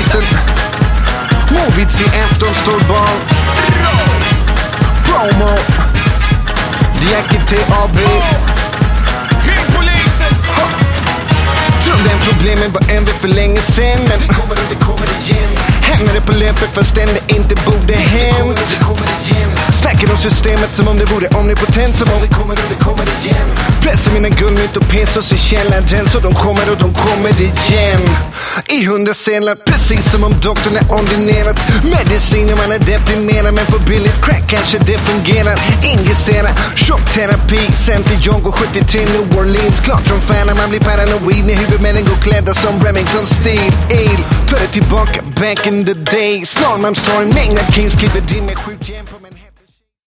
polisen. Målvits i efter står barn. Promo Diakite AB. Ring polisen. Trodde en problemen var över för länge sen, men det kommer igen. Hamnade på löpet fast det inte borde hänt. Snackar om systemet som om det vore omnipotent. Som om det kommer igen. Pressar mina guldmynt och pesos i källaren. Så de kommer igen. I 100 sedlar, precis som om doktorn är ordinerat. Mediciner man är deprimerad, men för billigt crack kanske det fungerar. Injicera, chockterapi. Sen till Jongo 73 New Orleans. Klart som fan man blir paranoid när huvudmännen går klädda som Remington-stil. Tar det tillbaka back in the day. Snarman står en mängd av kings, klipper din med 7 järn på Manhattan.